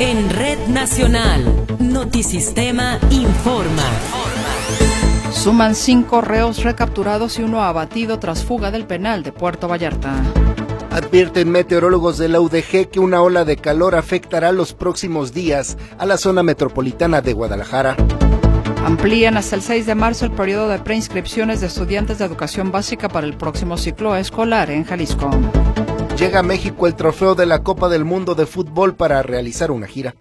En Red Nacional, Notisistema informa. Suman 5 reos recapturados y 1 abatido tras fuga del penal de Puerto Vallarta. Advierten meteorólogos de la UDG que una ola de calor afectará los próximos días a la zona metropolitana de Guadalajara. Amplían hasta el 6 de marzo el periodo de preinscripciones de estudiantes de educación básica para el próximo ciclo escolar en Jalisco. Llega a México el trofeo de la Copa del Mundo de Fútbol para realizar una gira.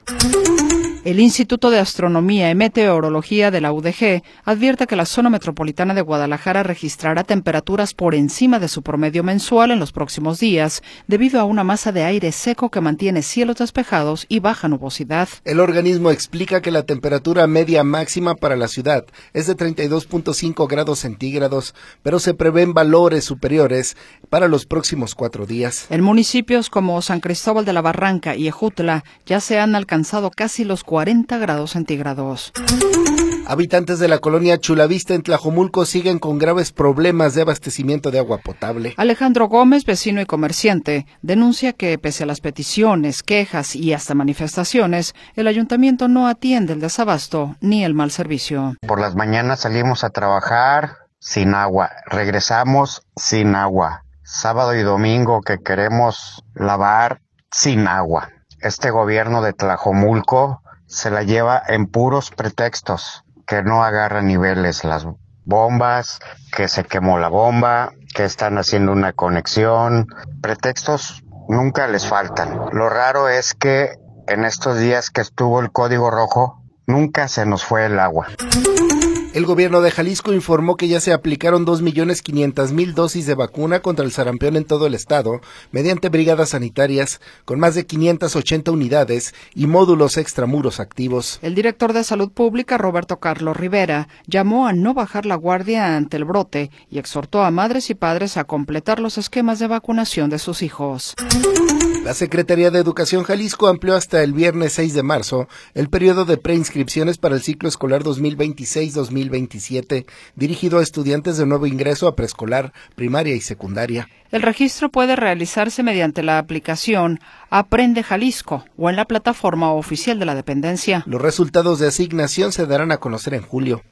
El Instituto de Astronomía y Meteorología de la UDG advierte que la zona metropolitana de Guadalajara registrará temperaturas por encima de su promedio mensual en los próximos días, debido a una masa de aire seco que mantiene cielos despejados y baja nubosidad. El organismo explica que la temperatura media máxima para la ciudad es de 32.5 grados centígrados, pero se prevén valores superiores para los próximos 4 días. En municipios como San Cristóbal de la Barranca y Ejutla ya se han alcanzado casi los 40 grados centígrados. Habitantes de la colonia Chulavista en Tlajomulco siguen con graves problemas de abastecimiento de agua potable. Alejandro Gómez, vecino y comerciante, denuncia que pese a las peticiones, quejas y hasta manifestaciones, el ayuntamiento no atiende el desabasto ni el mal servicio. Por las mañanas salimos a trabajar sin agua, regresamos sin agua. Sábado y domingo que queremos lavar sin agua. Este gobierno de Tlajomulco se la lleva en puros pretextos, que no agarra niveles las bombas, que se quemó la bomba, que están haciendo una conexión. Pretextos nunca les faltan. Lo raro es que en estos días que estuvo el código rojo, nunca se nos fue el agua. El gobierno de Jalisco informó que ya se aplicaron 2.500.000 dosis de vacuna contra el sarampión en todo el estado, mediante brigadas sanitarias, con más de 580 unidades y módulos extramuros activos. El director de Salud Pública, Roberto Carlos Rivera, llamó a no bajar la guardia ante el brote y exhortó a madres y padres a completar los esquemas de vacunación de sus hijos. La Secretaría de Educación Jalisco amplió hasta el viernes 6 de marzo el periodo de preinscripciones para el ciclo escolar 2026-2027, dirigido a estudiantes de nuevo ingreso a preescolar, primaria y secundaria. El registro puede realizarse mediante la aplicación Aprende Jalisco o en la plataforma oficial de la dependencia. Los resultados de asignación se darán a conocer en julio.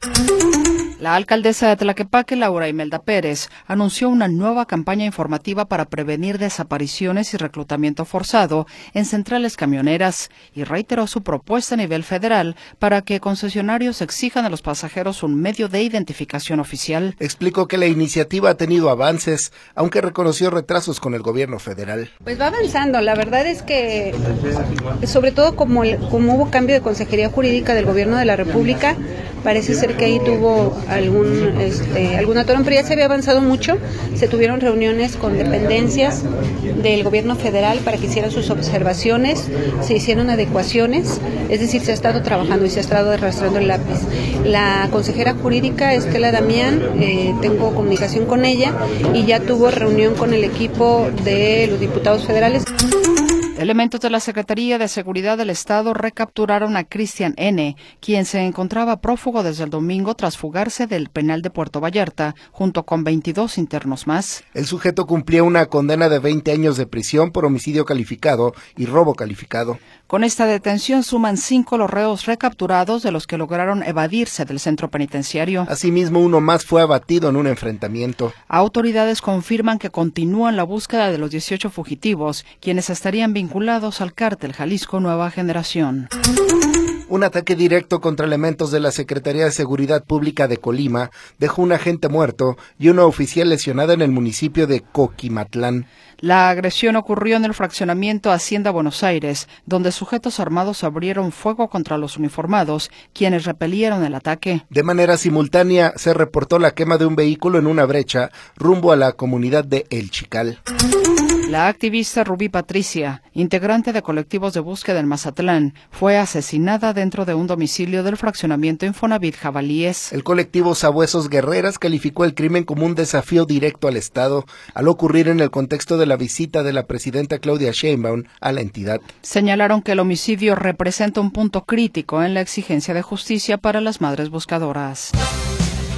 La alcaldesa de Tlaquepaque, Laura Imelda Pérez, anunció una nueva campaña informativa para prevenir desapariciones y reclutamiento forzado en centrales camioneras y reiteró su propuesta a nivel federal para que concesionarios exijan a los pasajeros un medio de identificación oficial. Explicó que la iniciativa ha tenido avances, aunque reconoció retrasos con el gobierno federal. Pues va avanzando, la verdad es que, sobre todo como hubo cambio de consejería jurídica del gobierno de la República, parece ser que ahí tuvo algún atorón, pero ya se había avanzado mucho. Se tuvieron reuniones con dependencias del gobierno federal para que hicieran sus observaciones, se hicieron adecuaciones, es decir, se ha estado trabajando y se ha estado arrastrando el lápiz. La consejera jurídica, Estela Damián, tengo comunicación con ella y ya tuvo reunión con el equipo de los diputados federales. Elementos de la Secretaría de Seguridad del Estado recapturaron a Cristian N., quien se encontraba prófugo desde el domingo tras fugarse del penal de Puerto Vallarta, junto con 22 internos más. El sujeto cumplía una condena de 20 años de prisión por homicidio calificado y robo calificado. Con esta detención suman 5 los reos recapturados, de los que lograron evadirse del centro penitenciario. Asimismo, uno más fue abatido en un enfrentamiento. Autoridades confirman que continúan la búsqueda de los 18 fugitivos, quienes estarían vinculados al cártel Jalisco Nueva Generación. Un ataque directo contra elementos de la Secretaría de Seguridad Pública de Colima dejó un agente muerto y una oficial lesionada en el municipio de Coquimatlán. La agresión ocurrió en el fraccionamiento Hacienda Buenos Aires, donde sujetos armados abrieron fuego contra los uniformados, quienes repelieron el ataque. De manera simultánea se reportó la quema de un vehículo en una brecha rumbo a la comunidad de El Chical. La activista Rubí Patricia, integrante de colectivos de búsqueda en Mazatlán, fue asesinada dentro de un domicilio del fraccionamiento Infonavit Jabalíes. El colectivo Sabuesos Guerreras calificó el crimen como un desafío directo al Estado, al ocurrir en el contexto de la visita de la presidenta Claudia Sheinbaum a la entidad. Señalaron que el homicidio representa un punto crítico en la exigencia de justicia para las madres buscadoras.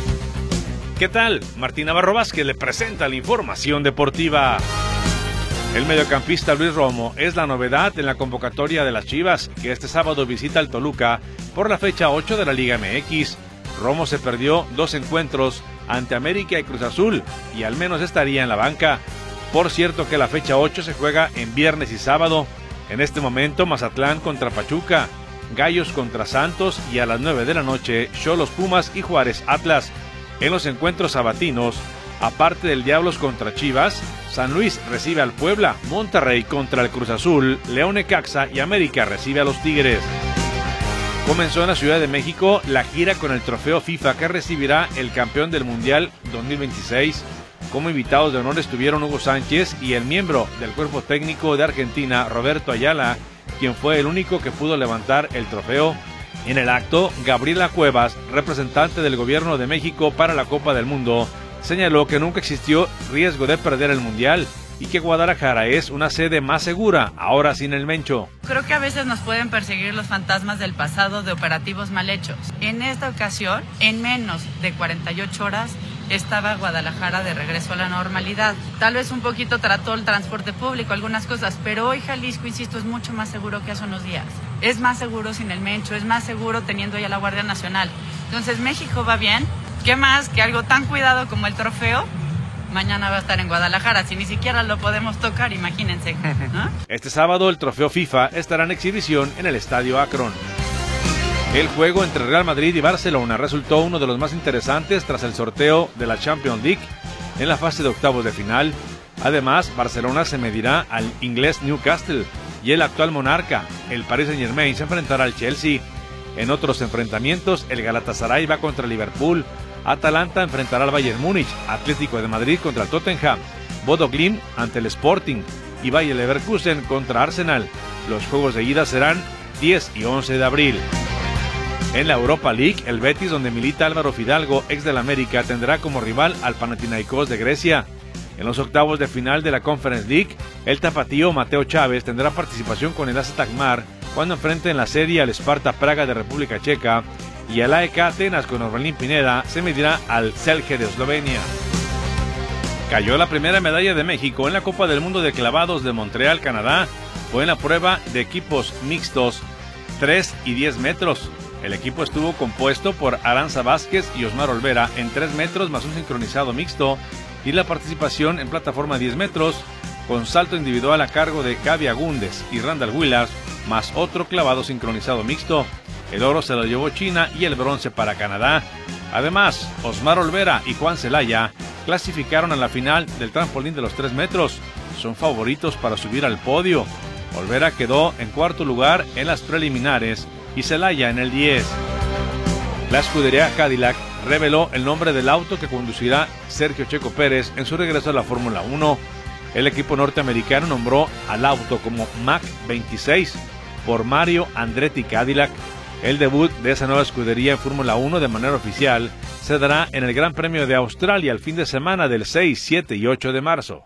¿Qué tal? Martín Navarro Vázquez le presenta la información deportiva. El mediocampista Luis Romo es la novedad en la convocatoria de las Chivas, que este sábado visita al Toluca por la fecha 8 de la Liga MX. Romo se perdió 2 encuentros ante América y Cruz Azul y al menos estaría en la banca. Por cierto que la fecha 8 se juega en viernes y sábado. En este momento Mazatlán contra Pachuca, Gallos contra Santos y a las 9 de la noche Xolos Pumas y Juárez Atlas. En los encuentros sabatinos, aparte del Diablos contra Chivas, San Luis recibe al Puebla, Monterrey contra el Cruz Azul, León Necaxa y América recibe a los Tigres. Comenzó en la Ciudad de México la gira con el trofeo FIFA que recibirá el campeón del Mundial 2026. Como invitados de honor estuvieron Hugo Sánchez y el miembro del cuerpo técnico de Argentina, Roberto Ayala, quien fue el único que pudo levantar el trofeo. En el acto, Gabriela Cuevas, representante del gobierno de México para la Copa del Mundo, señaló que nunca existió riesgo de perder el Mundial y que Guadalajara es una sede más segura, ahora sin el Mencho. Creo que a veces nos pueden perseguir los fantasmas del pasado de operativos mal hechos. En esta ocasión, en menos de 48 horas, estaba Guadalajara de regreso a la normalidad. Tal vez un poquito trató el transporte público, algunas cosas, pero hoy Jalisco, insisto, es mucho más seguro que hace unos días. Es más seguro sin el Mencho, es más seguro teniendo ya la Guardia Nacional. Entonces México va bien. ¿Qué más que algo tan cuidado como el trofeo? Mañana va a estar en Guadalajara, si ni siquiera lo podemos tocar, imagínense, ¿no? Este sábado el trofeo FIFA estará en exhibición en el Estadio Akron. El juego entre Real Madrid y Barcelona resultó uno de los más interesantes tras el sorteo de la Champions League en la fase de octavos de final. Además, Barcelona se medirá al inglés Newcastle y el actual monarca, el Paris Saint-Germain, se enfrentará al Chelsea. En otros enfrentamientos, el Galatasaray va contra Liverpool, Atalanta enfrentará al Bayern Múnich, Atlético de Madrid contra el Tottenham, Bodo Glimt ante el Sporting y Bayer Leverkusen contra Arsenal. Los juegos de ida serán 10 y 11 de abril. En la Europa League, el Betis, donde milita Álvaro Fidalgo, ex del América, tendrá como rival al Panathinaikos de Grecia. En los octavos de final de la Conference League, el tapatío Mateo Chávez tendrá participación con el AZ Alkmaar cuando enfrente en la serie al Sparta Praga de República Checa, y el AEK Atenas con Orbelín Pineda se medirá al Celje de Eslovenia. Cayó la primera medalla de México en la Copa del Mundo de Clavados de Montreal, Canadá. Fue en la prueba de equipos mixtos 3 y 10 metros. El equipo estuvo compuesto por Aranza Vázquez y Osmar Olvera en 3 metros más un sincronizado mixto, y la participación en plataforma 10 metros con salto individual a cargo de Gaby Agúndez y Randall Willars más otro clavado sincronizado mixto. El oro se lo llevó China y el bronce para Canadá. Además, Osmar Olvera y Juan Celaya clasificaron a la final del trampolín de los 3 metros. Son favoritos para subir al podio. Olvera quedó en cuarto lugar en las preliminares y Celaya en el 10. La escudería Cadillac reveló el nombre del auto que conducirá Sergio Checo Pérez en su regreso a la Fórmula 1. El equipo norteamericano nombró al auto como Mach 26 por Mario Andretti Cadillac. El debut de esa nueva escudería en Fórmula 1 de manera oficial se dará en el Gran Premio de Australia el fin de semana del 6, 7 y 8 de marzo.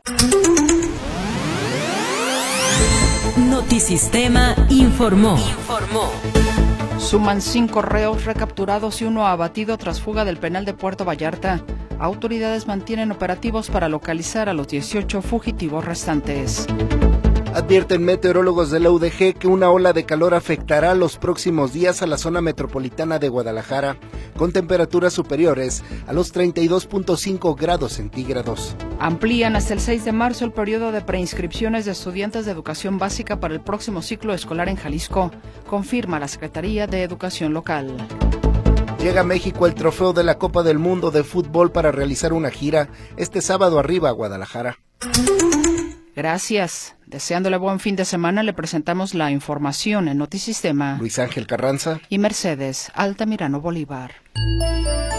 Notisistema informó. Suman 5 reos recapturados y 1 abatido tras fuga del penal de Puerto Vallarta. Autoridades mantienen operativos para localizar a los 18 fugitivos restantes. Advierten meteorólogos de la UDG que una ola de calor afectará los próximos días a la zona metropolitana de Guadalajara, con temperaturas superiores a los 32.5 grados centígrados. Amplían hasta el 6 de marzo el periodo de preinscripciones de estudiantes de educación básica para el próximo ciclo escolar en Jalisco, confirma la Secretaría de Educación Local. Llega a México el trofeo de la Copa del Mundo de Fútbol para realizar una gira este sábado arriba a Guadalajara. Gracias. Deseándole buen fin de semana, le presentamos la información en Notisistema. Luis Ángel Carranza y Mercedes Altamirano Bolívar.